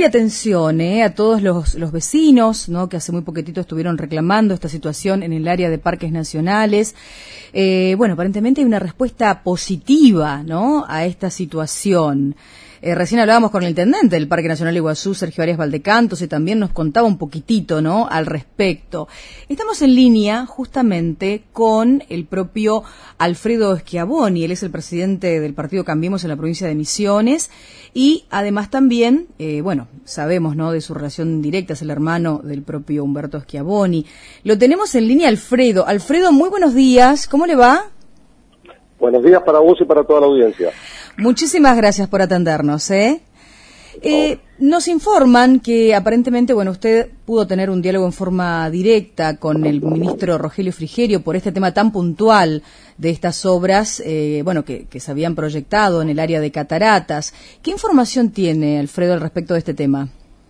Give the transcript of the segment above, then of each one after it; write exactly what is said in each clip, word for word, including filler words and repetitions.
propia atención eh, a todos los, los vecinos, ¿no?, que hace muy poquitito estuvieron reclamando esta situación en el área de parques nacionales. Eh, bueno, aparentemente hay una respuesta positiva, ¿no?, a esta situación. Eh, recién hablábamos con el intendente del Parque Nacional Iguazú, Sergio Arias Valdecantos, y también nos contaba un poquitito, ¿no?, al respecto. Estamos en línea justamente con el propio Alfredo Schiavoni. Él es el presidente del partido Cambiemos en la provincia de Misiones y además también, eh, bueno, sabemos, ¿no?, de su relación directa, es el hermano del propio Humberto Schiavoni. Lo tenemos en línea, Alfredo. Alfredo, muy buenos días. ¿Cómo le va? Buenos días para vos y para toda la audiencia. Muchísimas gracias por atendernos, ¿eh? Eh, nos informan que aparentemente, bueno, usted pudo tener un diálogo en forma directa con el ministro Rogelio Frigerio por este tema tan puntual de estas obras, eh, bueno, que, que se habían proyectado en el área de cataratas. ¿Qué información tiene, Alfredo, al respecto de este tema?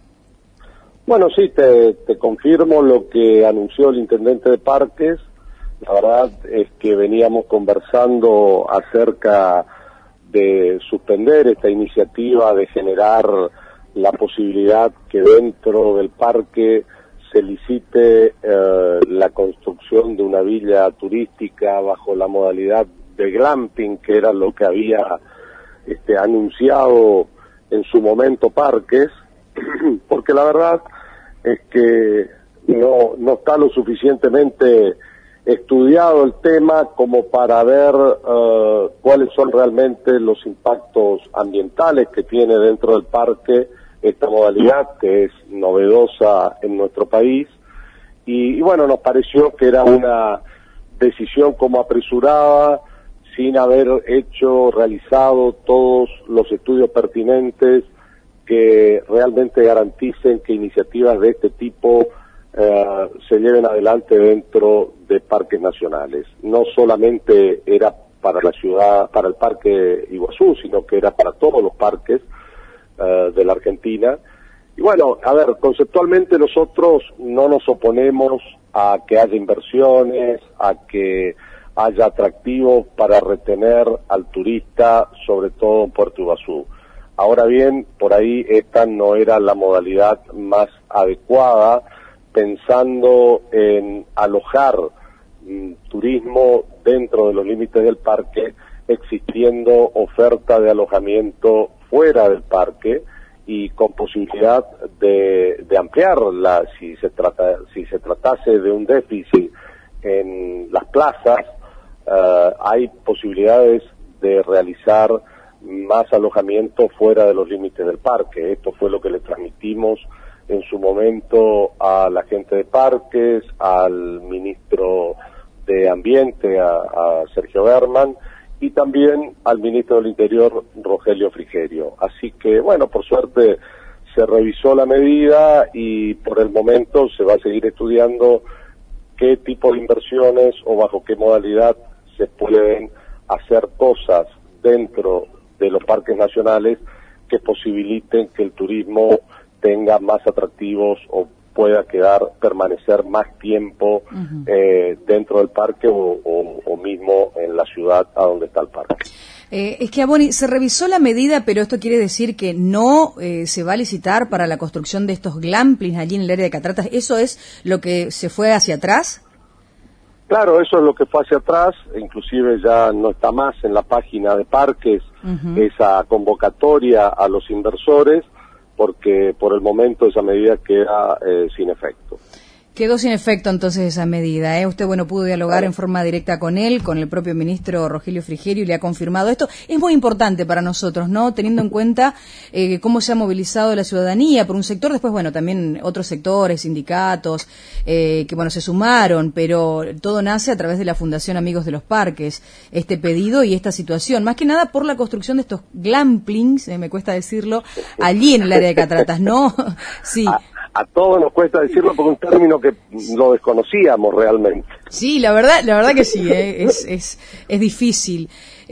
Bueno, sí, te, te confirmo lo que anunció el intendente de Parques. La verdad es que veníamos conversando acerca de suspender esta iniciativa de generar la posibilidad que dentro del parque se licite eh, la construcción de una villa turística bajo la modalidad de glamping, que era lo que había este, anunciado en su momento Parques, porque la verdad es que no, no está lo suficientemente estudiado el tema como para ver uh, cuáles son realmente los impactos ambientales que tiene dentro del parque esta modalidad, que es novedosa en nuestro país, y, y bueno, nos pareció que era una decisión como apresurada, sin haber hecho, realizado todos los estudios pertinentes que realmente garanticen que iniciativas de este tipo Uh, se lleven adelante dentro de parques nacionales. No solamente era para la ciudad, para el parque Iguazú, sino que era para todos los parques uh, de la Argentina. Y bueno, a ver, conceptualmente nosotros no nos oponemos a que haya inversiones, a que haya atractivos para retener al turista, sobre todo en Puerto Iguazú. Ahora bien, por ahí esta no era la modalidad más adecuada, pensando en alojar mm, turismo dentro de los límites del parque, existiendo oferta de alojamiento fuera del parque y con posibilidad de, de ampliarla si se trata, si se tratase de un déficit en las plazas. Uh, hay posibilidades de realizar más alojamiento fuera de los límites del parque. Esto fue lo que le transmitimos en su momento a la gente de Parques, al ministro de Ambiente, a, a Sergio Berman, y también al ministro del Interior, Rogelio Frigerio. Así que, bueno, por suerte se revisó la medida y por el momento se va a seguir estudiando qué tipo de inversiones o bajo qué modalidad se pueden hacer cosas dentro de los parques nacionales que posibiliten que el turismo tenga más atractivos o pueda quedar, permanecer más tiempo uh-huh. eh, dentro del parque o, o, o mismo en la ciudad a donde está el parque. Eh, Schiavoni, se revisó la medida, pero esto quiere decir que no eh, se va a licitar para la construcción de estos glamplings allí en el área de cataratas. ¿Eso es lo que se fue hacia atrás? Claro, eso es lo que fue hacia atrás, inclusive ya no está más en la página de Parques uh-huh. esa convocatoria a los inversores, porque por el momento esa medida queda eh, sin efecto. Quedó sin efecto entonces esa medida, ¿eh? Usted, bueno, pudo dialogar claro. en forma directa con él, con el propio ministro Rogelio Frigerio, y le ha confirmado esto. Es muy importante para nosotros, ¿no?, teniendo en cuenta eh, cómo se ha movilizado la ciudadanía por un sector, después, bueno, también otros sectores, sindicatos, eh, que, bueno, se sumaron, pero todo nace a través de la Fundación Amigos de los Parques, este pedido y esta situación, más que nada por la construcción de estos glamplings, eh, me cuesta decirlo, allí en el área de cataratas, ¿no? Sí. A todos nos cuesta decirlo por un término que lo desconocíamos realmente. Sí, la verdad, la verdad que sí, ¿eh? es, es, es difícil.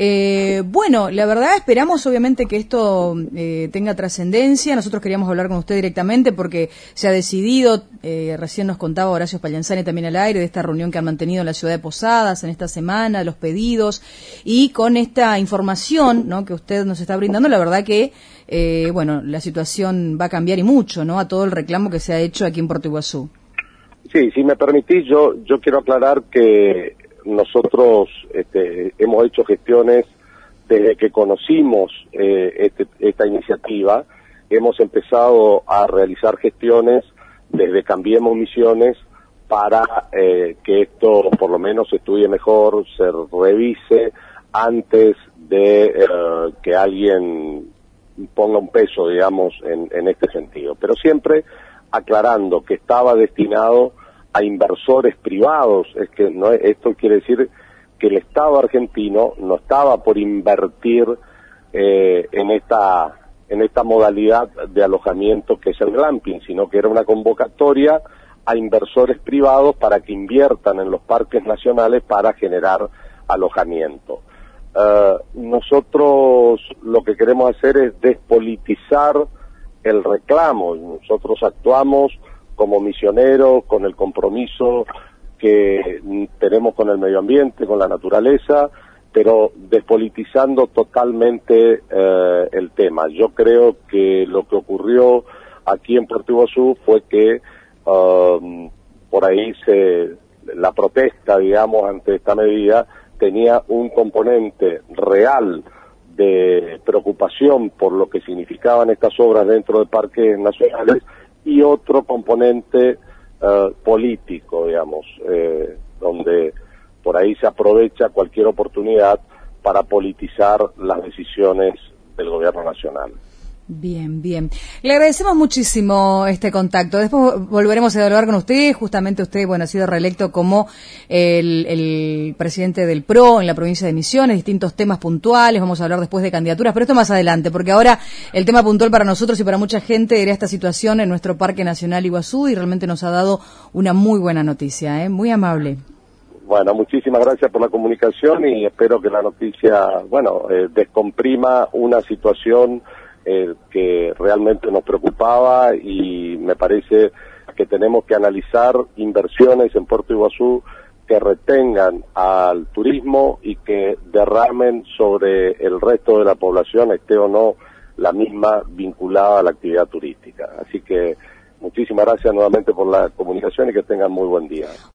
Eh, bueno, la verdad esperamos obviamente que esto eh, tenga trascendencia. Nosotros queríamos hablar con usted directamente porque se ha decidido, eh, recién nos contaba Horacio Spallanzani también al aire, de esta reunión que han mantenido en la ciudad de Posadas en esta semana, los pedidos, y con esta información, ¿no?, que usted nos está brindando, la verdad que eh, bueno, la situación va a cambiar y mucho, ¿no? A todo el reclamo que se ha hecho aquí en Puerto Iguazú. Sí, si me permitís, yo, yo quiero aclarar que nosotros este, hemos hecho gestiones desde que conocimos eh, este, esta iniciativa. Hemos empezado a realizar gestiones desde Cambiemos Misiones para eh, que esto por lo menos se estudie mejor, se revise antes de eh, que alguien ponga un peso, digamos, en, en este sentido. Pero siempre aclarando que estaba destinado a inversores privados. Es que no, esto quiere decir que el Estado argentino no estaba por invertir eh, en esta en esta modalidad de alojamiento que es el glamping, sino que era una convocatoria a inversores privados para que inviertan en los parques nacionales para generar alojamiento. Uh, nosotros lo que queremos hacer es despolitizar el reclamo. Nosotros actuamos como misioneros con el compromiso que tenemos con el medio ambiente, con la naturaleza, pero despolitizando totalmente eh, el tema. Yo creo que lo que ocurrió aquí en Puerto Iguazú fue que uh, por ahí se la protesta, digamos, ante esta medida tenía un componente real de preocupación por lo que significaban estas obras dentro de parques nacionales y otro componente uh, político, digamos, eh, donde por ahí se aprovecha cualquier oportunidad para politizar las decisiones del gobierno nacional. Bien, bien. Le agradecemos muchísimo este contacto. Después volveremos a dialogar con usted. Justamente usted, bueno, ha sido reelecto como el, el presidente del P R O en la provincia de Misiones, distintos temas puntuales. Vamos a hablar después de candidaturas, pero esto más adelante, porque ahora el tema puntual para nosotros y para mucha gente era esta situación en nuestro Parque Nacional Iguazú y realmente nos ha dado una muy buena noticia, ¿eh? Muy amable. Bueno, muchísimas gracias por la comunicación y espero que la noticia, bueno, eh, descomprima una situación Eh, que realmente nos preocupaba y me parece que tenemos que analizar inversiones en Puerto Iguazú que retengan al turismo y que derramen sobre el resto de la población, esté o no la misma vinculada a la actividad turística. Así que muchísimas gracias nuevamente por la comunicación y que tengan muy buen día.